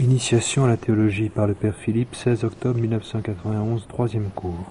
Initiation à la théologie par le Père Philippe, 16 octobre 1991, troisième cours.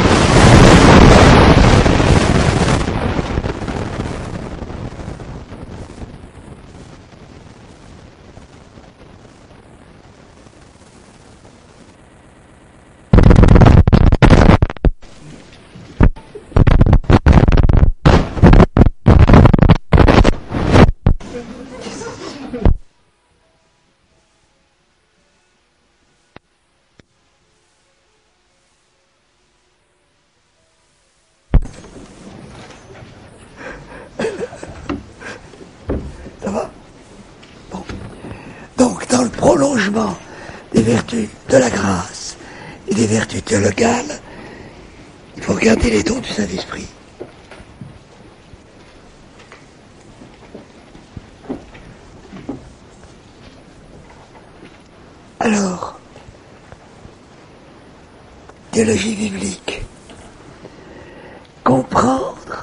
Ça va? Bon. Donc, dans le prolongement des vertus de la grâce et des vertus théologales, il faut regarder les dons du Saint-Esprit. Alors, théologie biblique, comprendre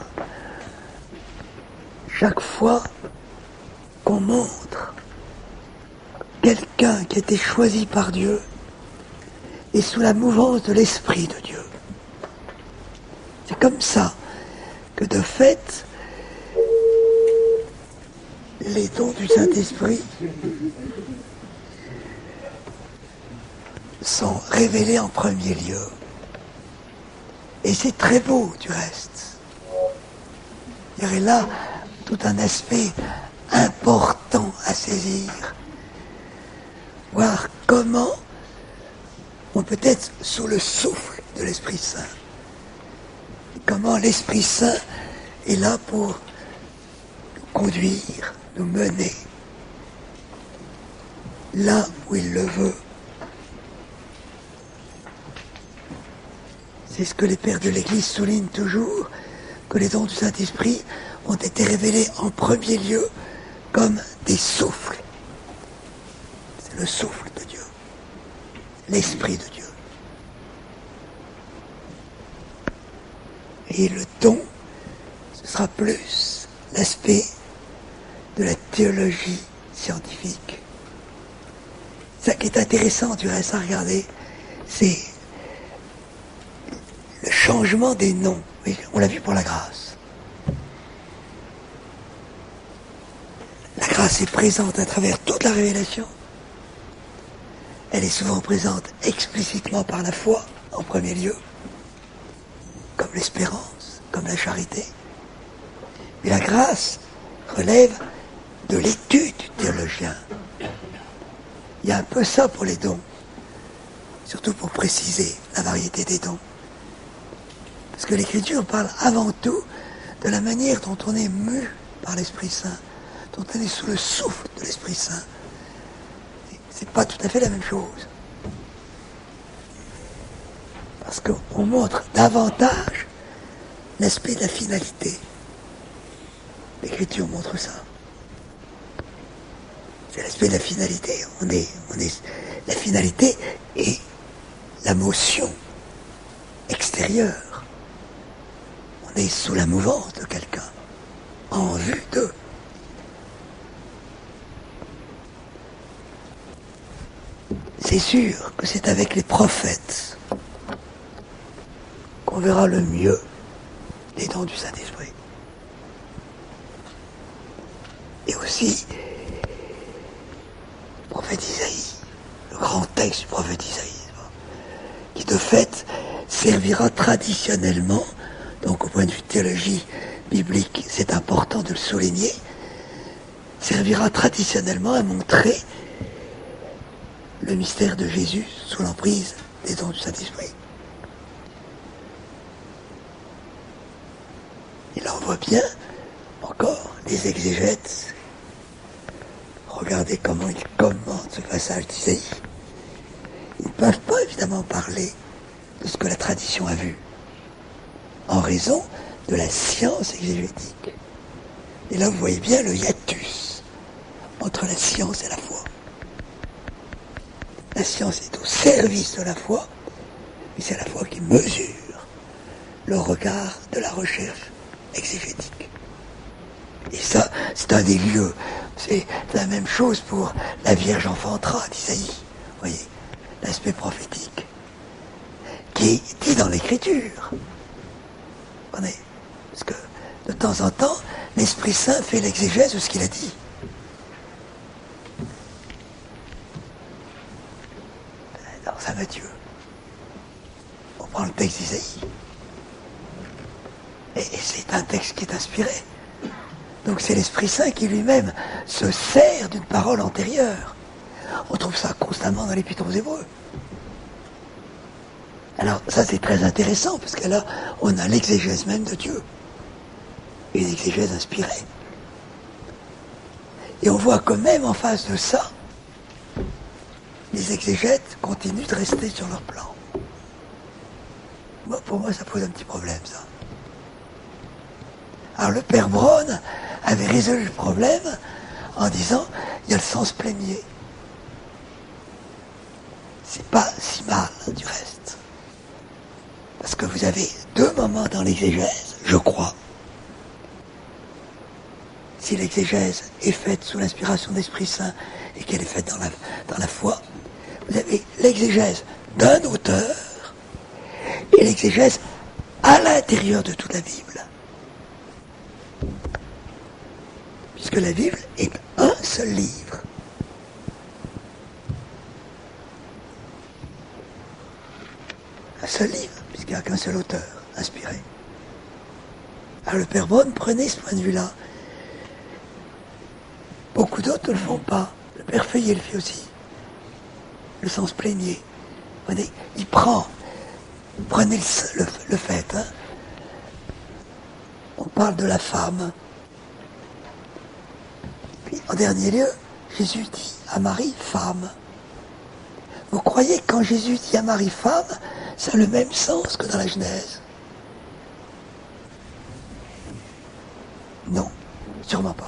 chaque fois qu'on montre quelqu'un qui a été choisi par Dieu et sous la mouvance de l'Esprit de Dieu. C'est comme ça que de fait, les dons du Saint-Esprit sont révélés en premier lieu. Et c'est très beau du reste. Il y aurait là tout un aspect important à saisir. Voir comment on peut être sous le souffle de l'Esprit Saint. Et comment l'Esprit Saint est là pour nous conduire, nous mener là où il le veut. C'est ce que les pères de l'Église soulignent toujours, que les dons du Saint-Esprit ont été révélés en premier lieu comme des souffles. C'est le souffle de Dieu, l'Esprit de Dieu. Et le don, ce sera plus l'aspect de la théologie scientifique. Ça qui est intéressant du reste à regarder, c'est le changement des noms. Oui, on l'a vu pour la grâce. La grâce est présente à travers toute la révélation. Elle est souvent présente explicitement par la foi, en premier lieu, comme l'espérance, comme la charité. Mais la grâce relève de l'étude du théologien. Il y a un peu ça pour les dons, surtout pour préciser la variété des dons. Parce que l'Écriture parle avant tout de la manière dont on est mu par l'Esprit Saint, dont on est sous le souffle de l'Esprit Saint. C'est pas tout à fait la même chose. Parce qu'on montre davantage l'aspect de la finalité. L'Écriture montre ça. C'est l'aspect de la finalité. La finalité est la motion extérieure. On est sous la mouvance de quelqu'un, en vue d'eux. C'est sûr que c'est avec les prophètes qu'on verra le mieux les dons du Saint-Esprit. Et aussi, le prophète Isaïe, le grand texte du prophète Isaïe, qui de fait servira traditionnellement, donc au point de vue théologie biblique, c'est important de le souligner, servira traditionnellement à montrer le mystère de Jésus sous l'emprise des dons du Saint-Esprit. Et là on voit bien, encore, les exégètes. Regardez comment ils commentent ce passage d'Isaïe. Ils ne peuvent pas évidemment parler de ce que la tradition a vu, en raison de la science exégétique. Et là vous voyez bien le hiatus entre la science et la foi. La science est au service de la foi, mais c'est la foi qui mesure le regard de la recherche exégétique. Et ça, c'est un des lieux C'est la même chose pour la Vierge enfantera d'Isaïe. Vous voyez, l'aspect prophétique qui est dit dans l'Écriture. Parce que de temps en temps, l'Esprit Saint fait l'exégèse de ce qu'il a dit. Dans Saint Matthieu, on prend le texte d'Isaïe. Et c'est un texte qui est inspiré. Donc c'est l'Esprit Saint qui lui-même se sert d'une parole antérieure. On trouve ça constamment dans l'Épître aux Hébreux. Alors ça c'est très intéressant, parce que là, on a l'exégèse même de Dieu. Une exégèse inspirée. Et on voit que même en face de ça, les exégètes continuent de rester sur leur plan. Bon, pour moi, ça pose un petit problème, ça. Alors le père Braun avait résolu le problème en disant, il y a le sens plénier. C'est pas si mal, du reste. Parce que vous avez deux moments dans l'exégèse, je crois. Si l'exégèse est faite sous l'inspiration de l'Esprit Saint et qu'elle est faite dans la foi, vous avez l'exégèse d'un auteur et l'exégèse à l'intérieur de toute la Bible. Puisque la Bible est un seul livre. Un seul livre, puisqu'il n'y a qu'un seul auteur inspiré. Alors le père Braun prenait ce point de vue-là. Beaucoup d'autres ne le font pas. Le père Feuillet le fait aussi. Le sens plénier. Il prend. Prenez le fait. Hein. On parle de la femme. Puis en dernier lieu, Jésus dit à Marie, femme. Vous croyez que quand Jésus dit à Marie, femme, ça a le même sens que dans la Genèse? Non, sûrement pas.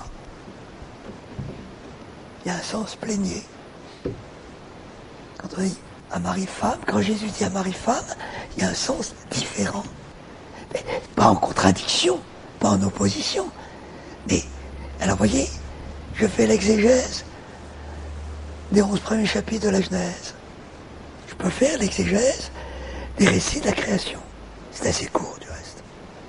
Il y a un sens plénier. Quand on dit à Marie femme, quand Jésus dit à Marie femme, il y a un sens différent. Mais pas en contradiction, pas en opposition. Mais, alors voyez, je fais l'exégèse des 11 premiers chapitres de la Genèse. Je peux faire l'exégèse des récits de la création. C'est assez court du reste.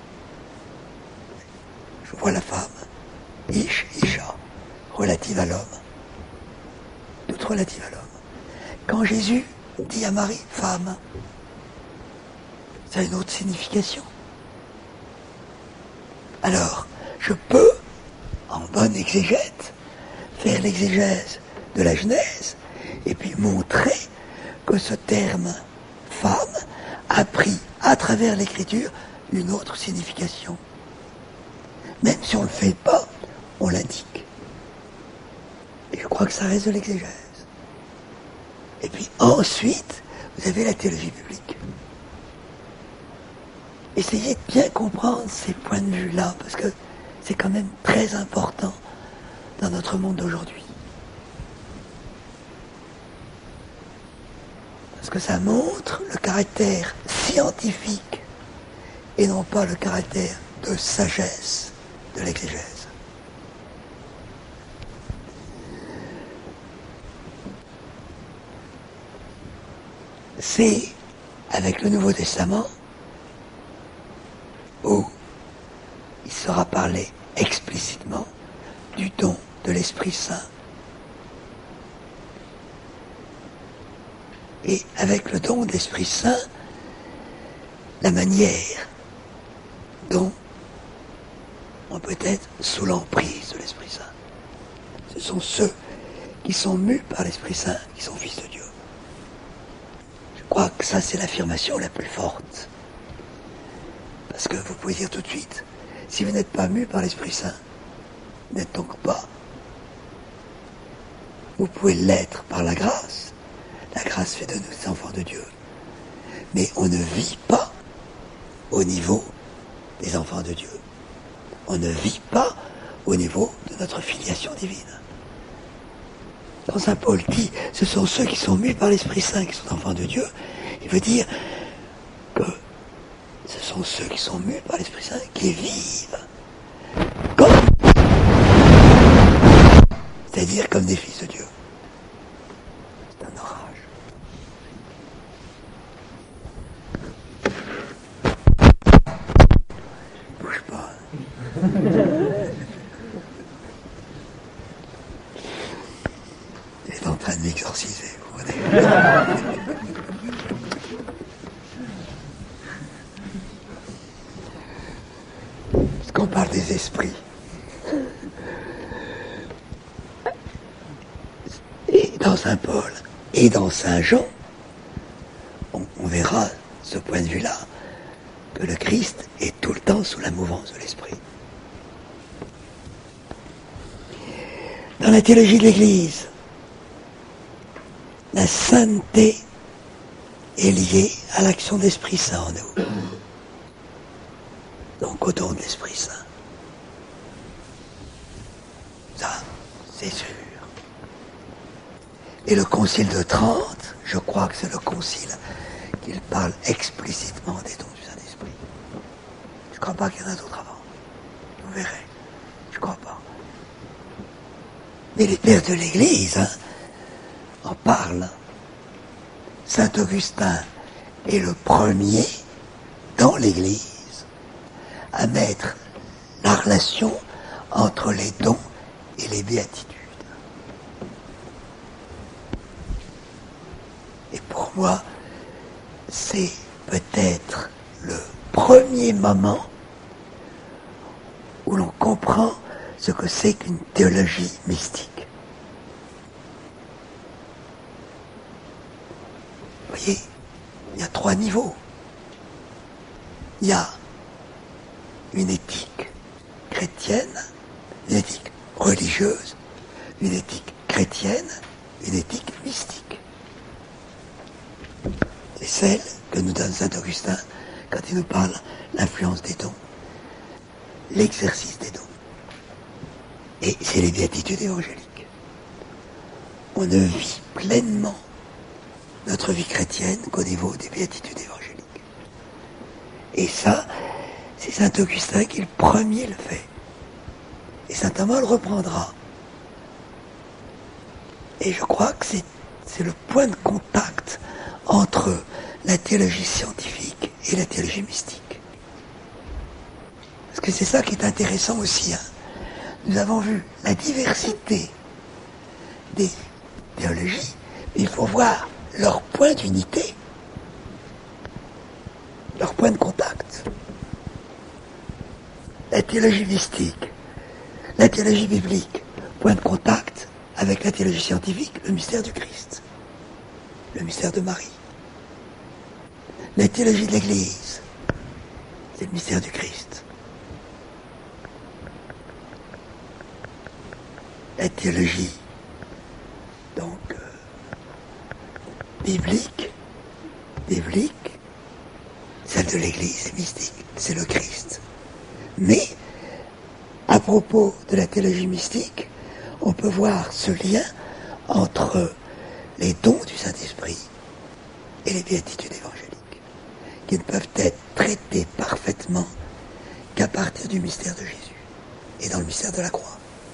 Je vois la femme, Isha, relative à l'homme. Toute relative à l'homme. Quand Jésus dit à Marie, femme, ça a une autre signification. Alors, je peux, en bonne exégète, faire l'exégèse de la Genèse et puis montrer que ce terme femme a pris à travers l'écriture une autre signification. Même si on ne le fait pas, on l'indique. Et je crois que ça reste de l'exégèse. Et puis ensuite, vous avez la théologie biblique. Essayez de bien comprendre ces points de vue-là, parce que c'est quand même très important dans notre monde d'aujourd'hui. Parce que ça montre le caractère scientifique et non pas le caractère de sagesse de l'exégèse. C'est avec le Nouveau Testament où il sera parlé explicitement du don de l'Esprit Saint. Et avec le don de l'Esprit Saint, la manière dont on peut être sous l'emprise de l'Esprit Saint. Ce sont ceux qui sont mus par l'Esprit Saint qui sont fils de Dieu. Je crois que ça, c'est l'affirmation la plus forte. Parce que vous pouvez dire tout de suite, si vous n'êtes pas mus par l'Esprit Saint, vous n'êtes donc pas. Vous pouvez l'être par la grâce. La grâce fait de nous des enfants de Dieu. Mais on ne vit pas au niveau des enfants de Dieu. On ne vit pas au niveau de notre filiation divine. Quand saint Paul dit, ce sont ceux qui sont mus par l'Esprit Saint qui sont enfants de Dieu, il veut dire que ce sont ceux qui sont mus par l'Esprit Saint qui vivent comme dire comme des fils de Dieu. C'est un orage. Bouge pas. Il est en train de m'exorciser, vous voyez. Parce qu'on parle des esprits. Et dans Saint Paul et dans Saint Jean, on verra ce point de vue-là, que le Christ est tout le temps sous la mouvance de l'Esprit. Dans la théologie de l'Église, la sainteté est liée à l'action de l'Esprit Saint en nous. Donc au don de l'Esprit Saint. Ça, c'est sûr. Et le Concile de Trente, je crois que c'est le Concile qu'il parle explicitement des dons du Saint-Esprit. Je ne crois pas qu'il y en a d'autres avant. Vous verrez. Je ne crois pas. Mais les pères de l'Église en parlent. Saint Augustin est le premier dans l'Église à mettre la relation entre les dons et les béatitudes. Et pour moi, c'est peut-être le premier moment où l'on comprend ce que c'est qu'une théologie mystique. Vous voyez, il y a 3 niveaux. Il y a une éthique chrétienne, une éthique religieuse, une éthique chrétienne, une éthique mystique. C'est celle que nous donne saint Augustin quand il nous parle de l'influence des dons, l'exercice des dons. Et c'est les béatitudes évangéliques. On ne vit pleinement notre vie chrétienne qu'au niveau des béatitudes évangéliques. Et ça, c'est saint Augustin qui le premier le fait. Et saint Thomas le reprendra. Et je crois que c'est le point de contact entre la théologie scientifique et la théologie mystique. Parce que c'est ça qui est intéressant aussi. Nous avons vu la diversité des théologies, mais il faut voir leur point d'unité, leur point de contact. La théologie mystique, la théologie biblique, point de contact avec la théologie scientifique, le mystère du Christ, le mystère de Marie. La théologie de l'Église, c'est le mystère du Christ. La théologie, donc, biblique, celle de l'Église est mystique, c'est le Christ. Mais, à propos de la théologie mystique, on peut voir ce lien entre les dons du Saint-Esprit et les béatitudes évangéliques, qui ne peuvent être traités parfaitement qu'à partir du mystère de Jésus et dans le mystère de la croix.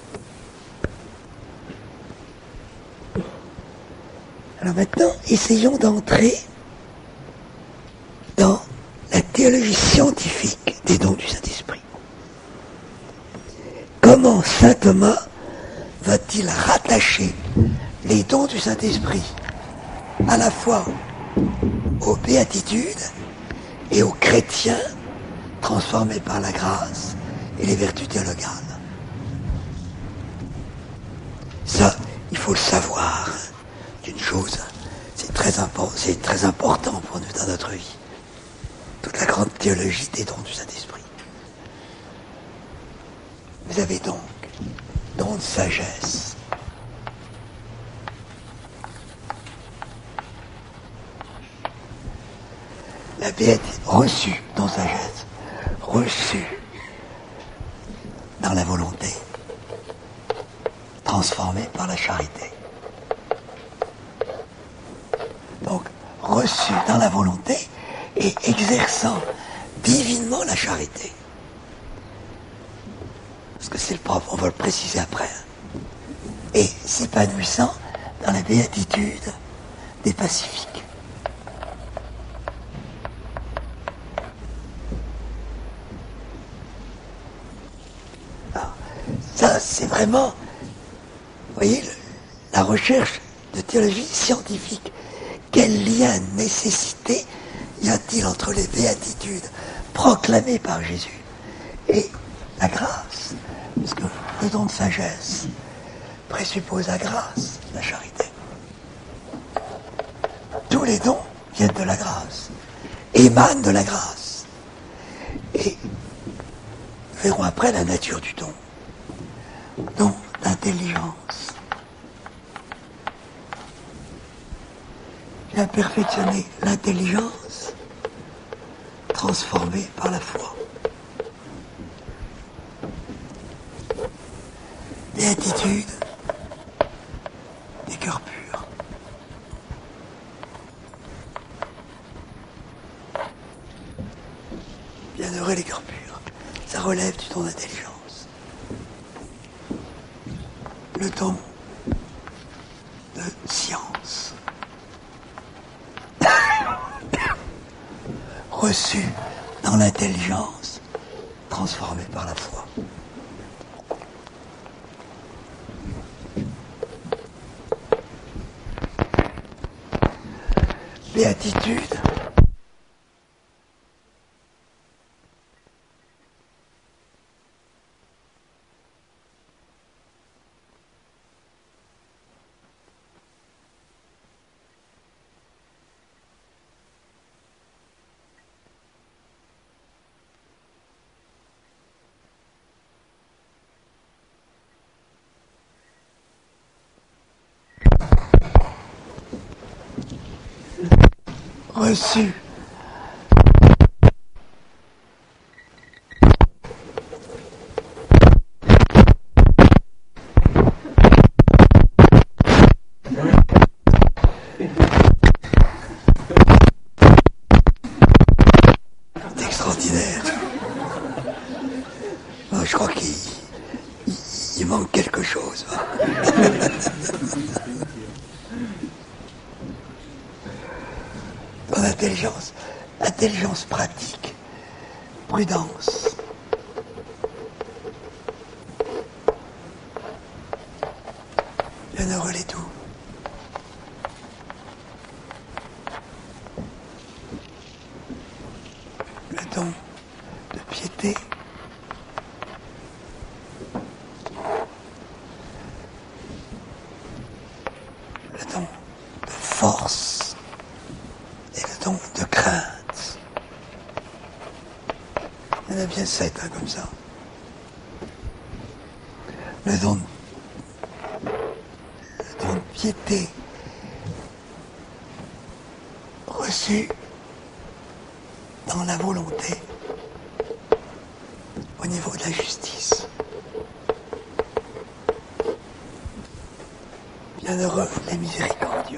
Alors maintenant, essayons d'entrer dans la théologie scientifique des dons du Saint-Esprit. Comment saint Thomas va-t-il rattacher les dons du Saint-Esprit à la fois aux béatitudes et aux chrétiens transformés par la grâce et les vertus théologales? Ça, il faut le savoir. Une chose, c'est très important pour nous dans notre vie. Toute la grande théologie des dons du Saint-Esprit. Vous avez donc don de sagesse. La béatitude reçue dans sagesse, reçue dans la volonté, transformée par la charité. Donc, reçu dans la volonté et exerçant divinement la charité. Parce que c'est le propre, on va le préciser après. et s'épanouissant dans la béatitude des pacifiques. Alors, ça, c'est vraiment, vous voyez, la recherche de théologie scientifique. Quel lien, nécessité y a-t-il entre les béatitudes proclamées par Jésus et la grâce? Parce que le don de sagesse présuppose la grâce, la charité. Tous les dons viennent de la grâce, émanent de la grâce. Et nous verrons après la nature du don. Don d'intelligence. Vient perfectionner l'intelligence transformée par la foi. Béatitude des cœurs purs. Bienheureux les cœurs purs. Ça relève du don d'intelligence. Le don de science. Reçu dans l'intelligence, transformé par la foi. Béatitude. Reçu. C'est extraordinaire. Je crois qu'il manque quelque chose. Dans l'intelligence, intelligence pratique, prudence. Bienheureux les doux. Le don de piété. Le don de force. Et le don de crainte. Il y en a bien 7 comme ça. Le don de piété reçu dans la volonté au niveau de la justice. Bienheureux les miséricordieux.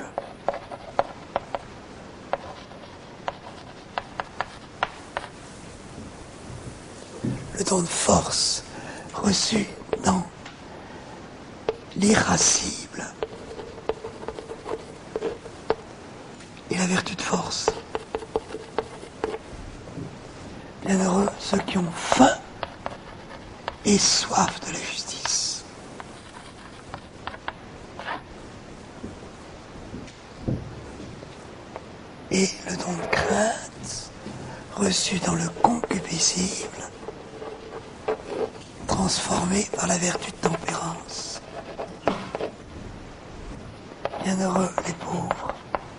Le don de force reçu dans l'irascible et la vertu de force. Bienheureux ceux qui ont faim et soif de la justice. Et le don de crainte reçu dans le concupiscible, transformé par la vertu de tempérance. Bienheureux les pauvres.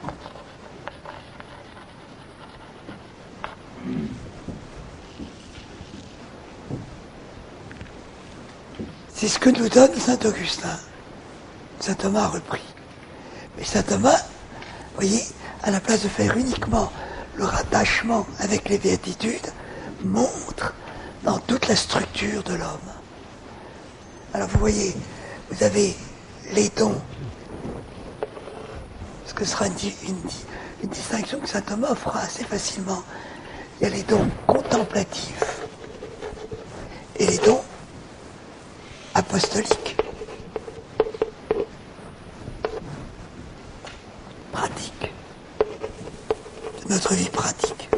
C'est ce que nous donne saint Augustin. Saint Thomas a repris. Mais saint Thomas, vous voyez, à la place de faire uniquement le rattachement avec les béatitudes, montre dans toute la structure de l'homme. Alors vous voyez, vous avez les dons, ce que sera une distinction que saint Thomas fera assez facilement. Il y a les dons contemplatifs et les dons apostoliques. notre vie pratique.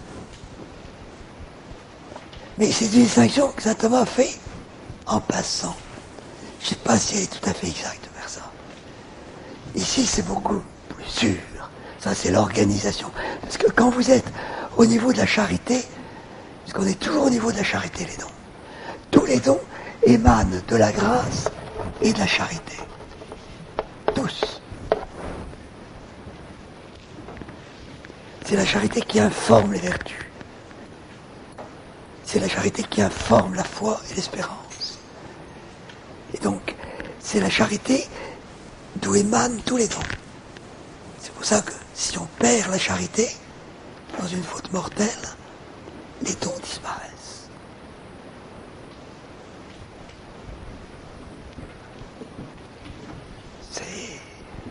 Mais c'est une distinction que saint Thomas fait en passant. Je ne sais pas si elle est tout à fait exacte de faire ça. Ici, c'est beaucoup plus sûr. Ça, c'est l'organisation. Parce que quand vous êtes au niveau de la charité, parce qu'on est toujours au niveau de la charité, les dons, tous les dons émanent de la grâce et de la charité. Tous. C'est la charité qui informe les vertus. C'est la charité qui informe la foi et l'espérance. Et donc, c'est la charité d'où émanent tous les dons. C'est pour ça que si on perd la charité, dans une faute mortelle, les dons disparaissent. C'est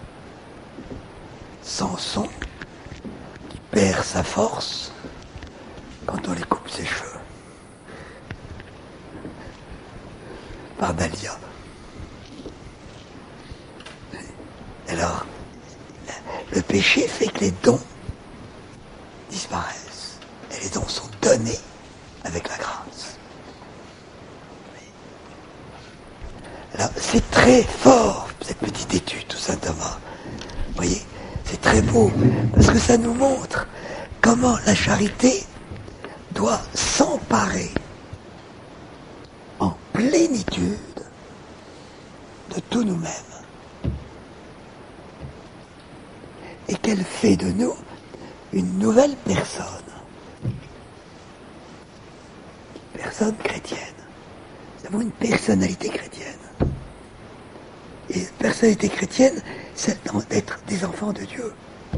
Samson qui perd sa force quand on lui coupe ses cheveux. Par Dalia. Alors, le péché fait que les dons disparaissent. Et les dons sont donnés avec la grâce. Alors, c'est très fort, cette petite étude, tout saint Thomas. Vous voyez, c'est très beau, parce que ça nous montre comment la charité doit s'emparer en plénitude de tous nous-mêmes. Et qu'elle fait de nous une nouvelle personne. Une personne chrétienne. Nous avons une personnalité chrétienne. Et une personnalité chrétienne, c'est d'être des enfants de Dieu.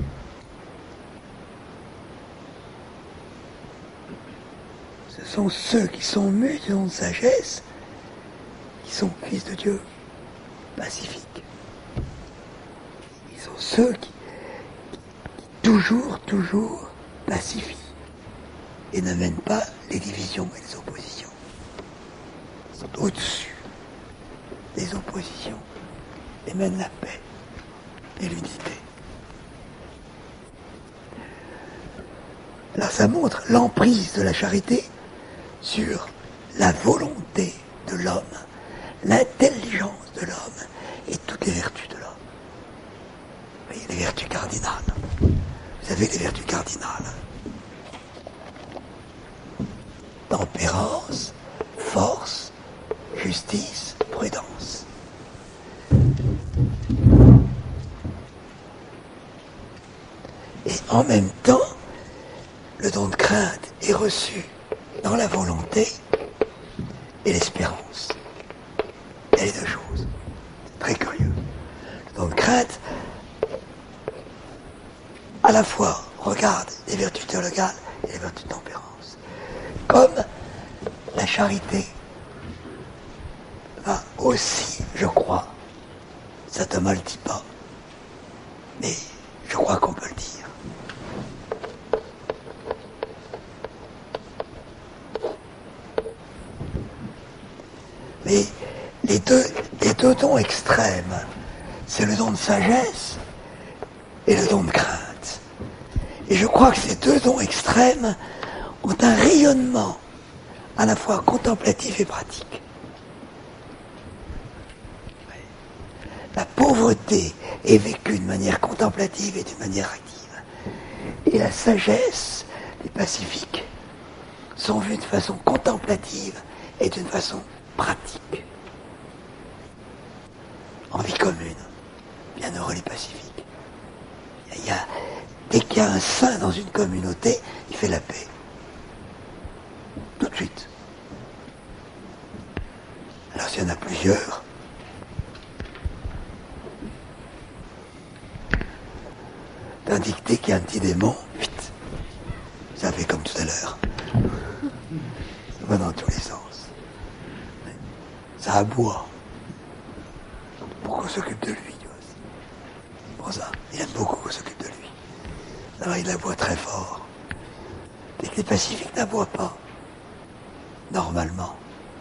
Ce sont ceux qui sont mus du don de sagesse, qui sont fils de Dieu, pacifiques. Ils sont ceux qui toujours pacifient et n'amènent pas les divisions et les oppositions. Ils sont au-dessus des oppositions et mènent la paix et l'unité. Là, ça montre l'emprise de la charité sur la volonté de l'homme, l'intelligence de l'homme et toutes les vertus de l'homme. Vous voyez, les vertus cardinales. Vous avez les vertus cardinales. Tempérance, force, justice, prudence. Et en même temps, le don de crainte est reçu dans la volonté et l'espérance. Il y a les deux choses. C'est très curieux. Le don de crainte, à la fois, regarde les vertus théologales et les vertus de tempérance. Comme la charité va aussi, je crois, saint Thomas ne le dit pas, mais je crois qu'on peut le dire. Mais les deux dons extrêmes, c'est le don de sagesse et le don de crainte. Et je crois que ces deux dons extrêmes ont un rayonnement à la fois contemplatif et pratique. La pauvreté est vécue de manière contemplative et d'une manière active. Et la sagesse des pacifiques sont vues de façon contemplative et d'une façon pratique. En vie commune, bienheureux les pacifiques. Dès qu'il y a un saint dans une communauté, il fait la paix. Tout de suite. Alors s'il y en a plusieurs, tandis que dès qu'il y a un petit démon, vite, ça fait comme tout à l'heure. Ça va dans tous les sens. Ça aboie. Pour qu'on s'occupe de lui. Pour ça, il aime beaucoup qu'on s'occupe de lui. Alors il aboie très fort. Dès que les pacifiques n'aboient pas, normalement.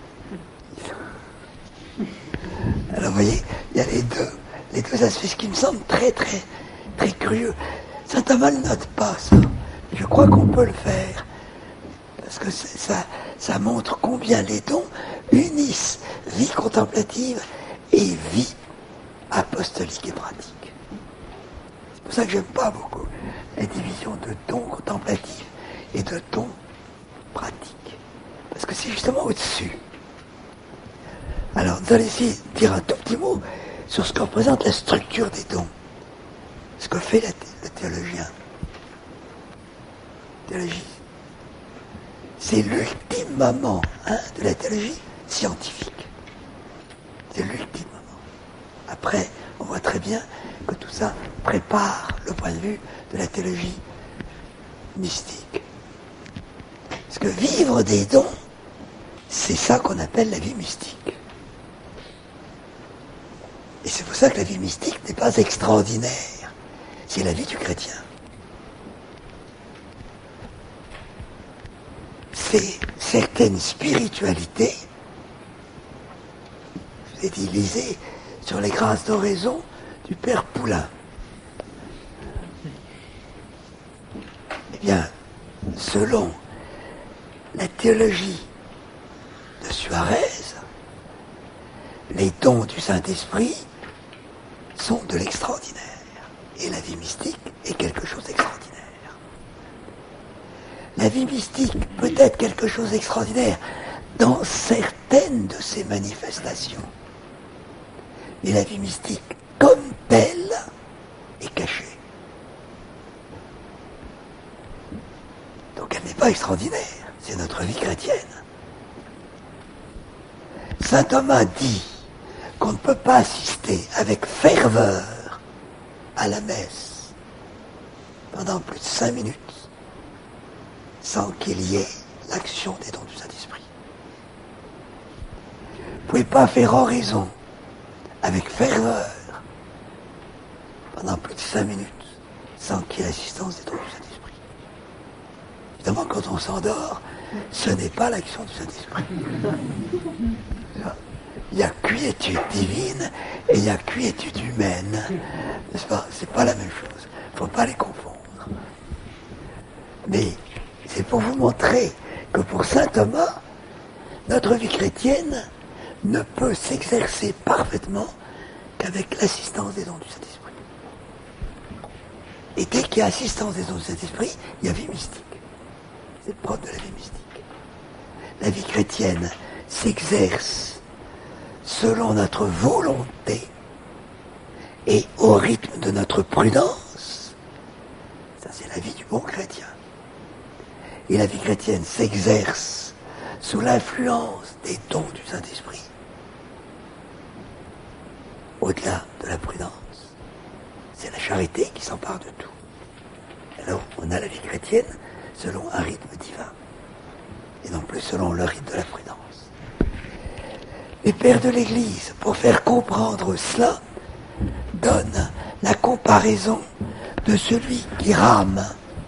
Alors vous voyez, il y a les deux aspects, ce qui me semble très très très curieux. Saint Thomas ne note pas ça, Je crois qu'on peut le faire, parce que ça montre combien les dons unissent vie contemplative et vie apostolique et pratique. C'est pour ça que j'aime pas beaucoup la division de dons contemplatifs et de dons pratiques, parce que c'est justement au-dessus. Alors, nous allons essayer de dire un tout petit mot sur ce que représente la structure des dons, ce que fait le théologien. Théologie, c'est l'ultime moment de la théologie scientifique. C'est l'ultime moment. Après, on voit très bien que tout ça prépare le point de vue de la théologie mystique. Parce que vivre des dons, c'est ça qu'on appelle la vie mystique. Et c'est pour ça que la vie mystique n'est pas extraordinaire. C'est la vie du chrétien. C'est certaines spiritualités. Je vous ai dit, lisez sur les grâces d'oraison du Père Poulain. Eh bien, selon la théologie de Suarez, les dons du Saint-Esprit sont de l'extraordinaire. Et la vie mystique est quelque chose d'extraordinaire. La vie mystique peut être quelque chose d'extraordinaire dans certaines de ses manifestations. Mais la vie mystique, comme telle, est cachée. Donc elle n'est pas extraordinaire. C'est notre vie chrétienne. Saint Thomas dit qu'on ne peut pas assister avec ferveur à la messe pendant plus de 5 minutes sans qu'il y ait l'action des dons du Saint-Esprit. Vous ne pouvez pas faire oraison avec ferveur pendant plus de 5 minutes sans qu'il y ait l'assistance des dons du Saint-Esprit. Évidemment, quand on s'endort, ce n'est pas l'action du Saint-Esprit. Il y a quiétude divine et il y a quiétude humaine. N'est-ce pas? C'est pas la même chose. Il ne faut pas les confondre. Mais c'est pour vous montrer que pour saint Thomas, notre vie chrétienne ne peut s'exercer parfaitement qu'avec l'assistance des dons du Saint-Esprit. Et dès qu'il y a assistance des dons du Saint-Esprit, il y a vie mystique. C'est le propre de la vie mystique. La vie chrétienne s'exerce selon notre volonté et au rythme de notre prudence. Ça, c'est la vie du bon chrétien. Et la vie chrétienne s'exerce sous l'influence des dons du Saint-Esprit. Au-delà de la prudence, c'est la charité qui s'empare de tout. Alors, on a la vie chrétienne selon un rythme divin, et non plus selon le rythme de la prudence. Les pères de l'Église, pour faire comprendre cela, donnent la comparaison de celui qui rame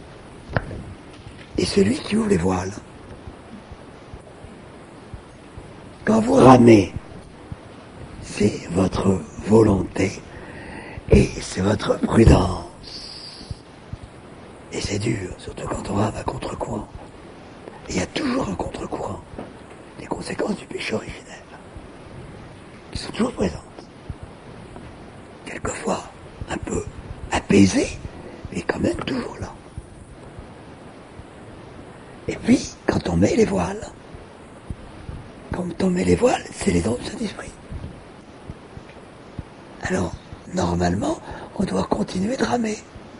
et celui qui ouvre les voiles. Quand vous ramez, c'est votre volonté et c'est votre prudence. Et c'est dur, surtout quand on rame à contre-courant. Et il y a toujours un contre-courant. Les conséquences du péché originel qui sont toujours présentes. Quelquefois un peu apaisées, mais quand même toujours là. Et puis, quand on met les voiles, c'est les dons du Saint-Esprit. Alors, normalement, on doit continuer de ramer.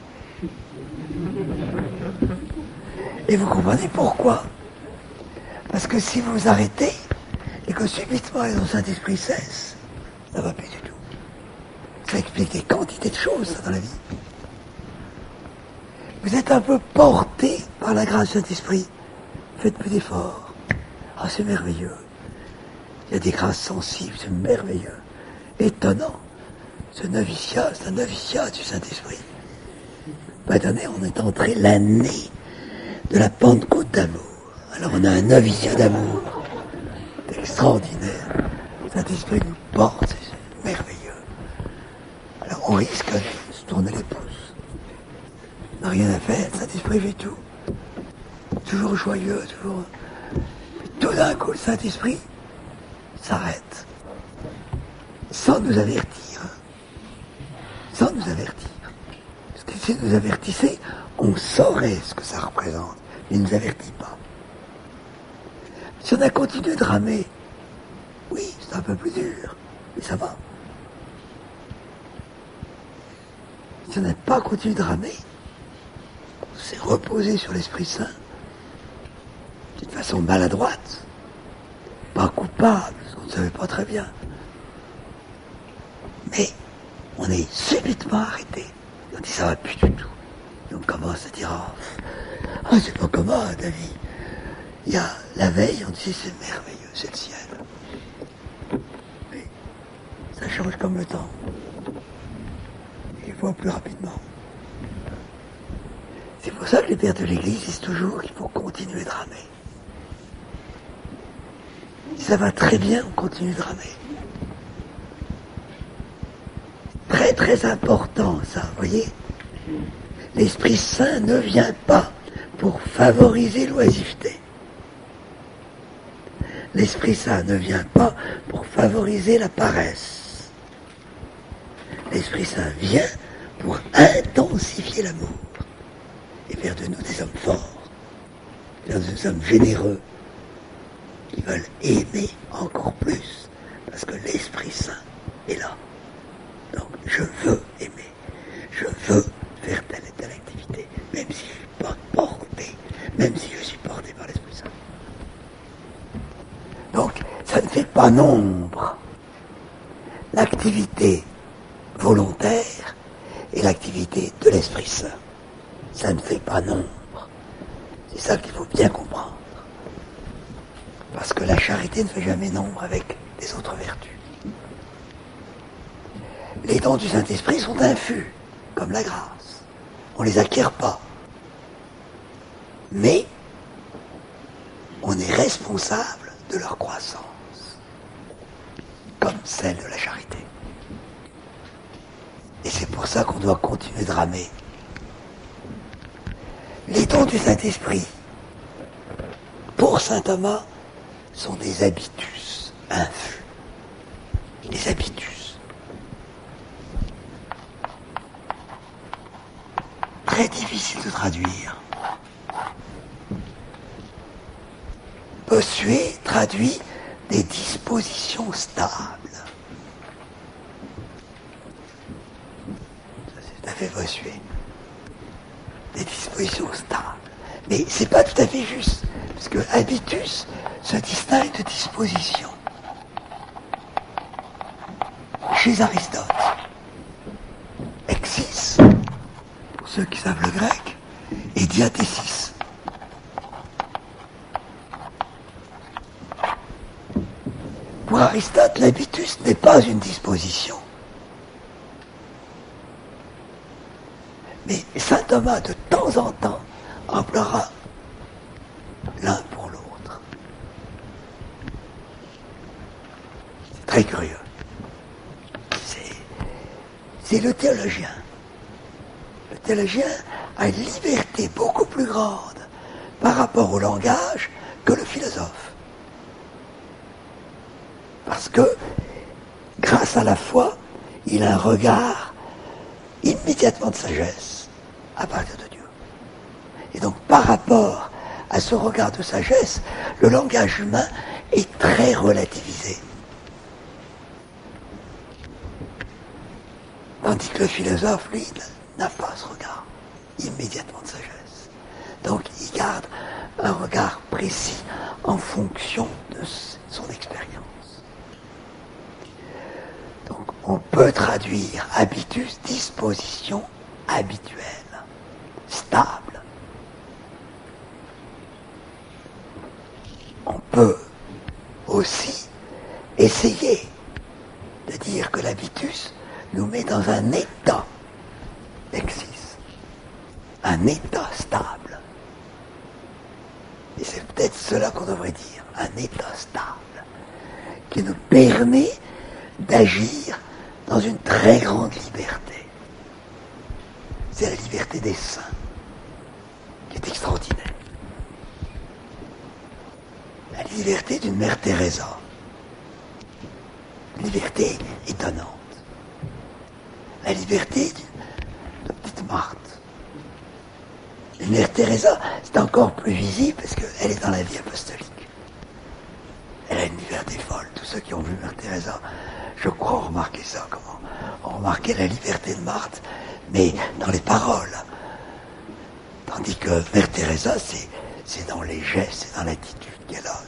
Et vous comprenez pourquoi? Parce que si vous vous arrêtez, et que subitement les dons du Saint-Esprit cessent, ça ne va plus du tout. Ça explique des quantités de choses, ça, dans la vie. Vous êtes un peu porté par la grâce du Saint-Esprit. Faites plus d'efforts. Ah, c'est merveilleux. Il y a des grâces sensibles, c'est merveilleux. Étonnant. Ce noviciat, c'est un noviciat du Saint-Esprit. Maintenant, on est entré l'année de la Pentecôte d'amour. Alors on a un noviciat d'amour. C'est extraordinaire. Le Saint-Esprit nous porte, c'est merveilleux. Alors on risque de se tourner les pouces. On n'a rien à faire, le Saint-Esprit fait tout. toujours joyeux, toujours... Tout d'un coup, le Saint-Esprit s'arrête, sans nous avertir. Sans nous avertir. Parce que s'il nous avertissait, on saurait ce que ça représente. Mais il ne nous avertit pas. Si on a continué de ramer, oui, c'est un peu plus dur, mais ça va. Si on n'a pas continué de ramer, on s'est reposé sur l'Esprit Saint, d'une façon maladroite, pas coupable, parce qu'on ne savait pas très bien. Mais on est subitement arrêté. On dit ça va plus du tout. Et on commence à dire c'est pas commode la vie. Il y a la veille, on dit c'est merveilleux, c'est le ciel. Mais ça change comme le temps. Il faut plus rapidement. C'est pour ça que les pères de l'Église disent toujours qu'il faut continuer de ramer. Si ça va très bien, on continue de ramer. Très très important ça, vous voyez. L'Esprit Saint ne vient pas pour favoriser l'oisiveté. L'Esprit Saint ne vient pas pour favoriser la paresse. L'Esprit Saint vient pour intensifier l'amour et faire de nous des hommes forts, faire de nous des hommes généreux qui veulent aimer encore plus parce que l'Esprit Saint est là. Donc je veux aimer, je veux faire telle et telle activité, même si je ne suis pas porté, même si je suis porté par l'Esprit Saint. Donc ça ne fait pas nombre. L'activité volontaire et l'activité de l'Esprit Saint, ça ne fait pas nombre. C'est ça qu'il faut bien comprendre. Parce que la charité ne fait jamais nombre avec les autres vertus. Les dons du Saint-Esprit sont infus, comme la grâce. On ne les acquiert pas. Mais on est responsable de leur croissance, comme celle de la charité. Et c'est pour ça qu'on doit continuer de ramer. Les dons du Saint-Esprit, pour saint Thomas, sont des habitus infus. Des habitus. Très difficile de traduire. Bossuet traduit des dispositions stables. Ça, c'est tout à fait Bossuet. Des dispositions stables. Mais c'est pas tout à fait juste, parce que habitus se distingue de disposition. Chez Aristote, exis, pour ceux qui savent le grec, et diathesis. Pour Aristote, l'habitus n'est pas une disposition. Mais saint Thomas, de temps en temps, emploiera l'un pour l'autre. C'est très curieux. C'est le théologien. Le théologien a une liberté beaucoup plus grande par rapport au langage que le philosophe. Parce que, grâce à la foi, il a un regard immédiatement de sagesse à partir de Dieu. Et donc, par rapport à ce regard de sagesse, le langage humain est très relativisé. Tandis que le philosophe, lui, n'a pas ce regard immédiatement de sagesse. Donc, il garde un regard précis en fonction de son expérience. Donc, on peut traduire habitus, disposition habituelle, stable. On peut aussi essayer de dire que l'habitus nous met dans un état d'exis, un état stable. Et c'est peut-être cela qu'on devrait dire, un état stable, qui nous permet d'agir dans une très grande liberté. C'est la liberté des saints, qui est extraordinaire. liberté d'une mère Teresa. Une liberté étonnante. La liberté de petite Marthe. Une mère Teresa, c'est encore plus visible parce qu'elle est dans la vie apostolique. Elle a une liberté folle. Tous ceux qui ont vu mère Teresa, je crois, ont remarqué ça. Comment ont remarqué la liberté de Marthe, mais dans les paroles. Tandis que mère Teresa, c'est dans les gestes, c'est dans l'attitude qu'elle a.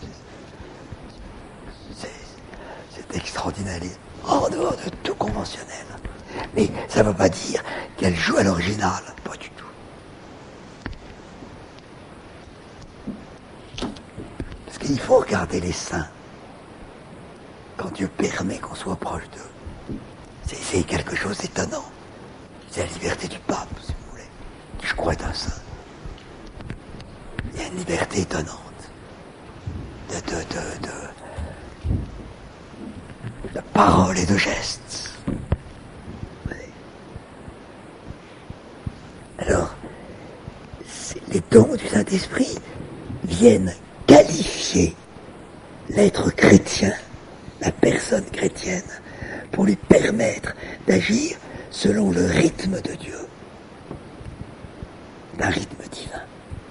C'est extraordinaire. En dehors de tout conventionnel. Mais ça ne veut pas dire qu'elle joue à l'original. Pas du tout. Parce qu'il faut regarder les saints. Quand Dieu permet qu'on soit proche d'eux. C'est quelque chose d'étonnant. C'est la liberté du pape, si vous voulez. Qui je crois est un saint. Il y a une liberté étonnante. De paroles et de gestes. Alors, les dons du Saint-Esprit viennent qualifier l'être chrétien, la personne chrétienne, pour lui permettre d'agir selon le rythme de Dieu, d'un rythme divin.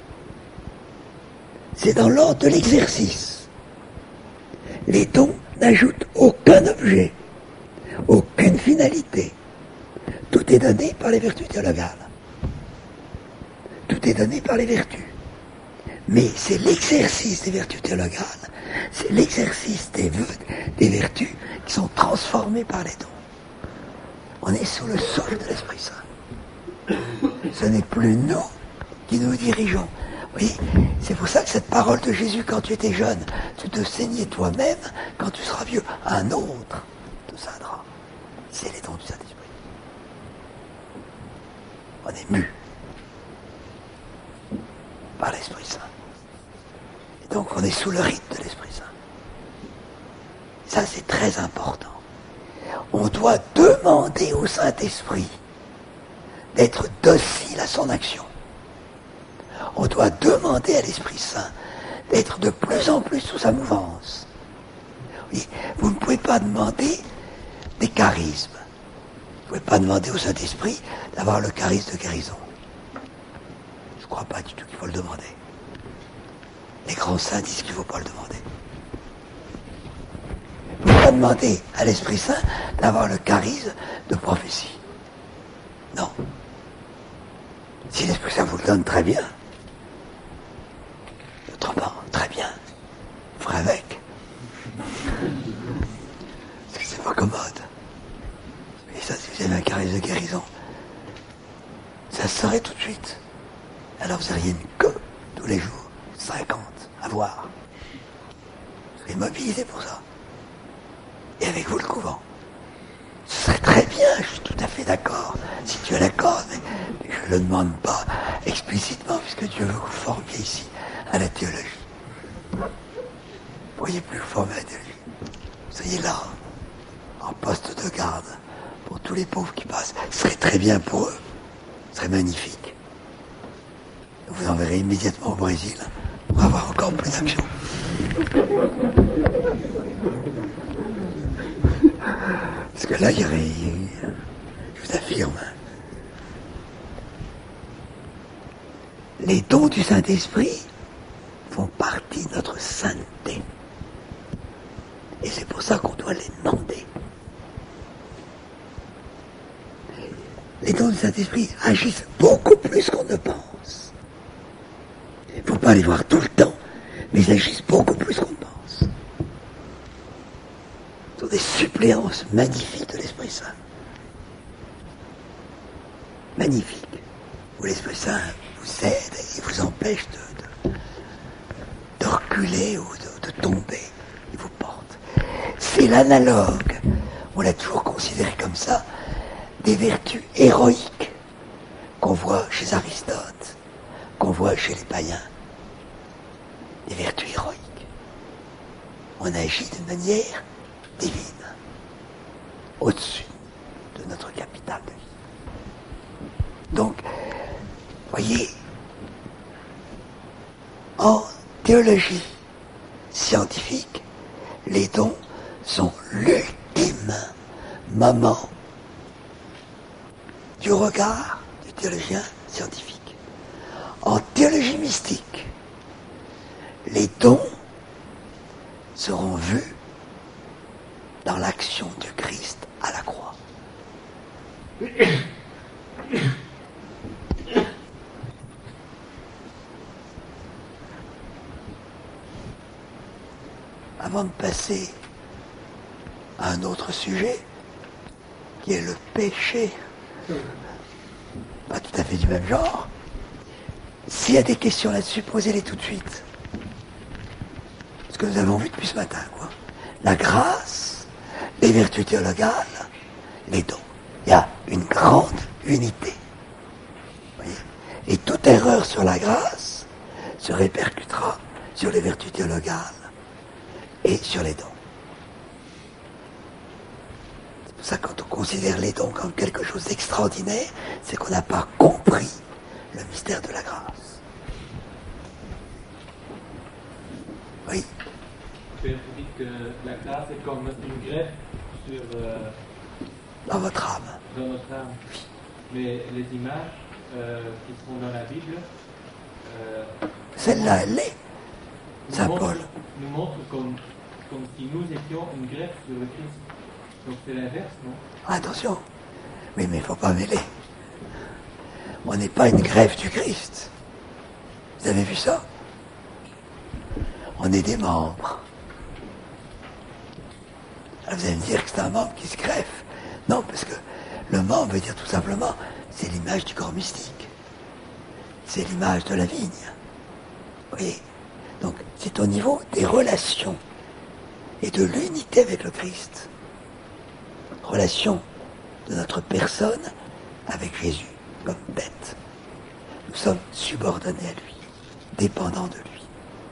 C'est dans l'ordre de l'exercice. Les dons n'ajoutent aucun objet, aucune finalité. Tout est donné par les vertus théologales. Tout est donné par les vertus. Mais c'est l'exercice des vertus théologales, c'est l'exercice des vertus qui sont transformées par les dons. On est sous le souffle de l'Esprit Saint. Ce n'est plus nous qui nous dirigeons. Vous voyez, c'est pour ça que cette parole de Jésus, quand tu étais jeune, tu te saignais toi-même, quand tu seras vieux, un autre te saindra. C'est les dons du Saint-Esprit. On est mu par l'Esprit Saint. Et donc on est sous le rythme de l'Esprit Saint. Ça, c'est très important. On doit demander au Saint-Esprit d'être docile à son action. On doit demander à l'Esprit Saint d'être de plus en plus sous sa mouvance. Oui, vous ne pouvez pas demander des charismes. Vous ne pouvez pas demander au Saint-Esprit d'avoir le charisme de guérison. Je ne crois pas du tout qu'il faut le demander. Les grands saints disent qu'il ne faut pas le demander. Vous ne pouvez pas demander à l'Esprit Saint d'avoir le charisme de prophétie. Non. Si l'Esprit Saint vous le donne, très bien. Autrement, très bien. Vous ferez avec. Parce que c'est pas commode. Et ça, si vous avez un charisme de guérison, ça se saurait tout de suite. Alors vous auriez une queue tous les jours, 50 à voir. Vous serez mobilisé pour ça. Et avec vous le couvent. Ce serait très bien, je suis tout à fait d'accord. Si Dieu l'accorde, mais je ne le demande pas explicitement, puisque Dieu veut que vous formiez ici à la théologie. Vous ne pourriez plus vous former à la théologie. Soyez là, en poste de garde, pour tous les pauvres qui passent. Ce serait très bien pour eux. Ce serait magnifique. Vous enverrez immédiatement au Brésil pour avoir encore plus d'action. Parce que là, il y aurait, je vous affirme, les dons du Saint-Esprit font partie de notre sainteté. Et c'est pour ça qu'on doit les demander. Les dons du Saint-Esprit agissent beaucoup plus qu'on ne pense. Il ne faut pas les voir tout le temps, mais ils agissent beaucoup plus qu'on ne pense. Ce sont des suppléances magnifiques de l'Esprit Saint. Magnifiques. Où l'Esprit Saint vous aide et vous empêche de reculer ou de tomber. Il vous porte. C'est l'analogue, on l'a toujours considéré comme ça, des vertus héroïques qu'on voit chez Aristote, qu'on voit chez les païens. Des vertus héroïques. On agit de manière divine, au-dessus de notre capital de vie. Donc, voyez, en théologie, scientifique, les dons sont l'ultime moment du regard du théologien scientifique. En théologie mystique, les dons seront vus dans l'action du Christ à la croix. Avant de passer à un autre sujet, qui est le péché, pas tout à fait du même genre, s'il y a des questions là-dessus, posez-les tout de suite. Ce que nous avons vu depuis ce matin, quoi. La grâce, les vertus théologales, les dons. Il y a une grande unité. Vous voyez ? Et toute erreur sur la grâce se répercutera sur les vertus théologales et sur les dons. C'est pour ça que quand on considère les dons comme quelque chose d'extraordinaire, c'est qu'on n'a pas compris le mystère de la grâce. Oui. Vous dites que la grâce est comme une greffe sur dans votre âme. dans notre âme. Mais les images qui sont dans la Bible Celle-là, elle l'est. nous Saint montrent- Paul. nous montrent comme si nous étions une greffe sur le Christ. Donc c'est l'inverse, non? Attention. Oui, mais il ne faut pas mêler. On n'est pas une greffe du Christ. Vous avez vu ça? On est des membres. Alors vous allez me dire que c'est un membre qui se greffe. Non, parce que le membre veut dire tout simplement, c'est l'image du corps mystique. C'est l'image de la vigne. Vous voyez? Donc c'est au niveau des relations et de l'unité avec le Christ. Relation de notre personne avec Jésus, comme bête. Nous sommes subordonnés à lui, dépendants de lui,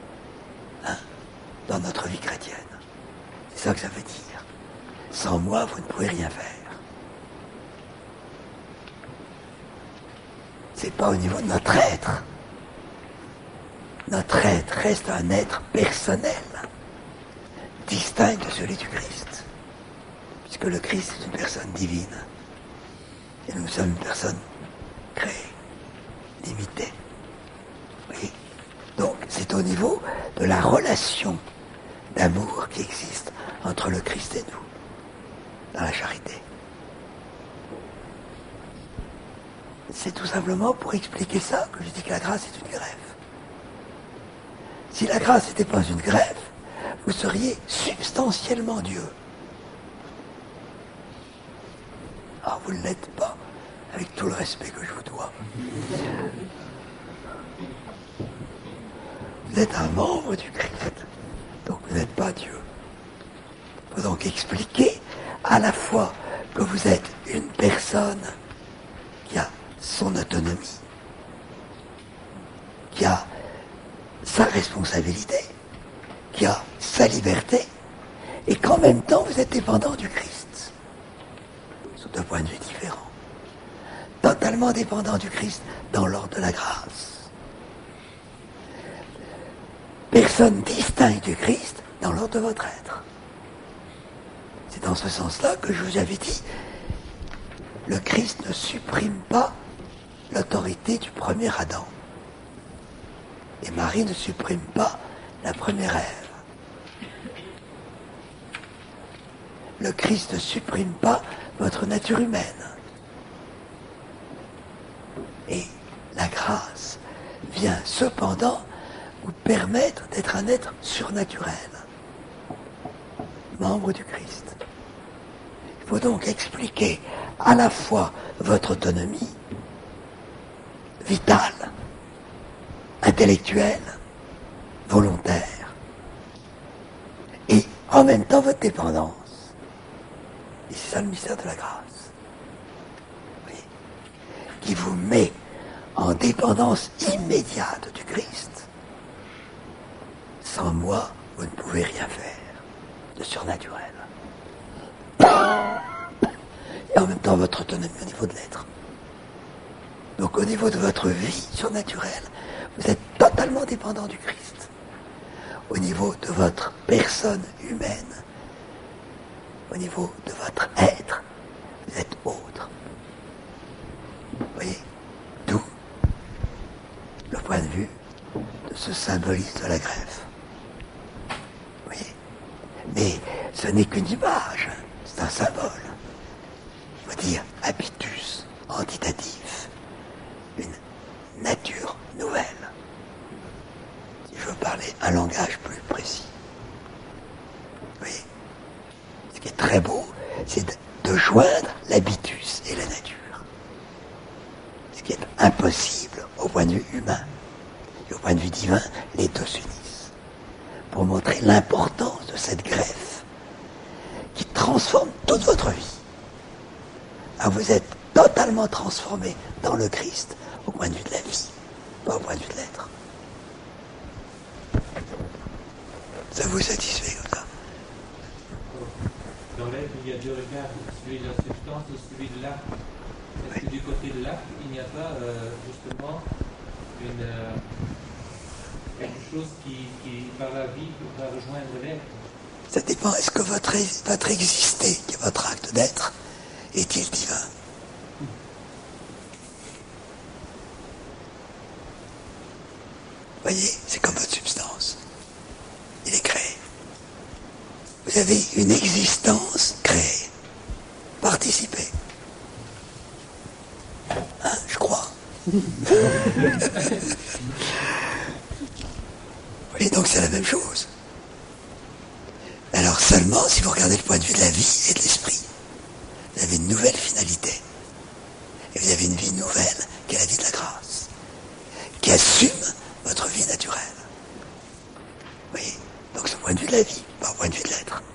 dans notre vie chrétienne. C'est ça que ça veut dire. Sans moi, vous ne pouvez rien faire. C'est pas au niveau de notre être. Notre être reste un être personnel, distinct de celui du Christ. Puisque le Christ est une personne divine. Et nous sommes une personne créée, limitée. Oui. Donc, c'est au niveau de la relation d'amour qui existe entre le Christ et nous, dans la charité. C'est tout simplement pour expliquer ça que je dis que la grâce est une greffe. Si la grâce n'était pas une greffe, vous seriez substantiellement Dieu. Ah, vous ne l'êtes pas, avec tout le respect que je vous dois. Vous êtes un membre du Christ, donc vous n'êtes pas Dieu. Il faut donc expliquer à la fois que vous êtes une personne qui a son autonomie, qui a sa responsabilité, qui a sa liberté, et qu'en même temps vous êtes dépendant du Christ. Sous deux points de vue différents. Totalement dépendant du Christ dans l'ordre de la grâce. Personne distincte du Christ dans l'ordre de votre être. C'est dans ce sens-là que je vous avais dit, le Christ ne supprime pas l'autorité du premier Adam. Et Marie ne supprime pas la première Ève. Le Christ ne supprime pas votre nature humaine. Et la grâce vient cependant vous permettre d'être un être surnaturel, membre du Christ. Il faut donc expliquer à la fois votre autonomie vitale, intellectuelle, volontaire, et en même temps votre dépendance. Et c'est ça le mystère de la grâce. Oui. Qui vous met en dépendance immédiate du Christ. Sans moi, vous ne pouvez rien faire de surnaturel. Et en même temps votre autonomie au niveau de l'être. Donc au niveau de votre vie surnaturelle, vous êtes totalement dépendant du Christ. au niveau de votre personne humaine, au niveau de votre être, vous êtes autre. Vous voyez, d'où le point de vue de ce symbolisme de la greffe. Vous voyez, mais ce n'est qu'une image, c'est un symbole. Il faut dire habitus, antitatif, une nature nouvelle. Si je veux parler un langage plus précis. Vous voyez, ce qui est très beau, c'est de joindre l'habitus et la nature. Ce qui est impossible au point de vue humain. Et au point de vue divin, les deux s'unissent. Pour montrer l'importance de cette greffe qui transforme toute votre vie. Alors vous êtes totalement transformé dans le Christ au point de vue de la vie, pas au point de vue de l'être. Ça vous satisfait comme ça? Dans l'être, il y a deux regards, celui de la substance et celui de l'acte. Est-ce que du côté de l'acte, il n'y a pas justement quelque chose qui, par la vie, va rejoindre l'être? Ça dépend. Est-ce que votre exister, qui est votre acte d'être, est-il divin? Vous voyez, c'est comme votre substance. Il est créé. Vous avez une existence créée. Participez. Hein, je crois. Vous voyez, donc c'est la même chose. Alors seulement, si vous regardez le point de vue de la vie et de l'esprit, vous avez une nouvelle finalité. Et vous avez une vie nouvelle, qui est la vie de la grâce, qui assume votre vie naturelle. Vous voyez? Donc c'est au point de vue de la vie, pas au point de vue de l'être.